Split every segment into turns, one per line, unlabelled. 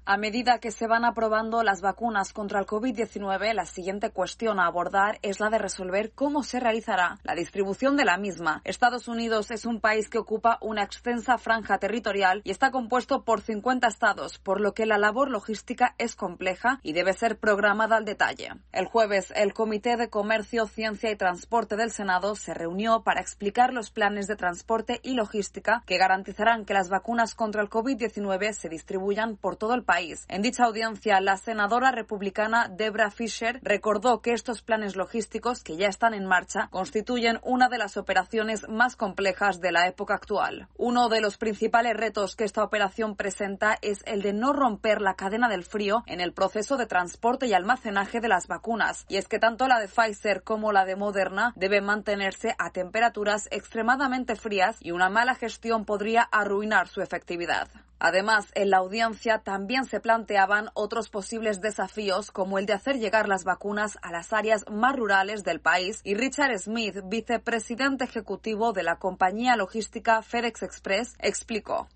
A medida que se van aprobando las vacunas contra el COVID-19, la siguiente cuestión a abordar es la de resolver cómo se realizará la distribución de la misma. Estados Unidos es un país que ocupa una extensa franja territorial y está compuesto por 50 estados, por lo que la labor logística es compleja y debe ser programada al detalle. El jueves, el Comité de Comercio, Ciencia y Transporte del Senado se reunió para explicar los planes de transporte y logística que garantizarán que las vacunas contra el COVID-19 se distribuyan por todo el país. En dicha audiencia, la senadora republicana Debra Fischer recordó que estos planes logísticos, que ya están en marcha, constituyen una de las operaciones más complejas de la época actual. Uno de los principales retos que esta operación presenta es el de no romper la cadena del frío en el proceso de transporte y almacenaje de las vacunas. Y es que tanto la de Pfizer como la de Moderna deben mantenerse a temperaturas extremadamente frías y una mala gestión podría arruinar su efectividad. Además, en la audiencia también se planteaban otros posibles desafíos, como el de hacer llegar las vacunas a las áreas más rurales del país, y Richard Smith, vicepresidente ejecutivo de la compañía logística FedEx Express, explicó.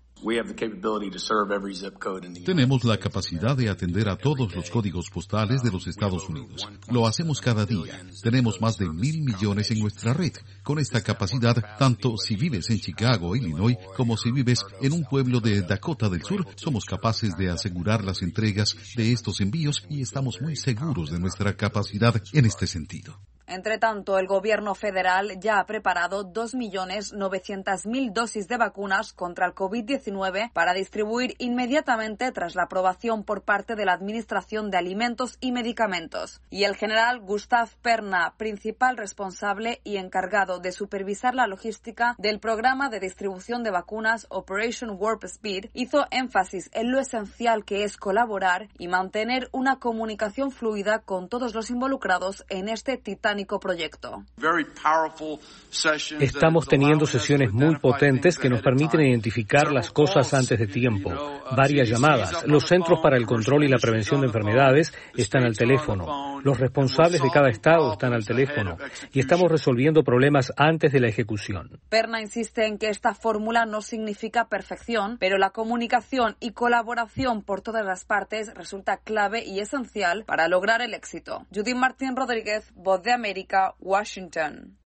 Tenemos la capacidad de atender a todos los códigos postales de los Estados Unidos. Lo hacemos cada día. Tenemos más de 1,000 millones en nuestra red. Con esta capacidad, tanto si vives en Chicago, Illinois, como si vives en un pueblo de Dakota del Sur, somos capaces de asegurar las entregas de estos envíos y estamos muy seguros de nuestra capacidad en este sentido.
Entre tanto, el gobierno federal ya ha preparado 2.900.000 dosis de vacunas contra el COVID-19 para distribuir inmediatamente tras la aprobación por parte de la Administración de Alimentos y Medicamentos. Y el general Gustav Perna, principal responsable y encargado de supervisar la logística del programa de distribución de vacunas Operation Warp Speed, hizo énfasis en lo esencial que es colaborar y mantener una comunicación fluida con todos los involucrados en este titánico proyecto.
Estamos teniendo sesiones muy potentes que nos permiten identificar las cosas antes de tiempo. Varias llamadas. Los Centros para el Control y la Prevención de Enfermedades están al teléfono. Los responsables de cada estado están al teléfono. Y estamos resolviendo problemas antes de la ejecución.
Perna insiste en que esta fórmula no significa perfección, pero la comunicación y colaboración por todas las partes resulta clave y esencial para lograr el éxito. Judith Martín Rodríguez, Voz de América, Washington.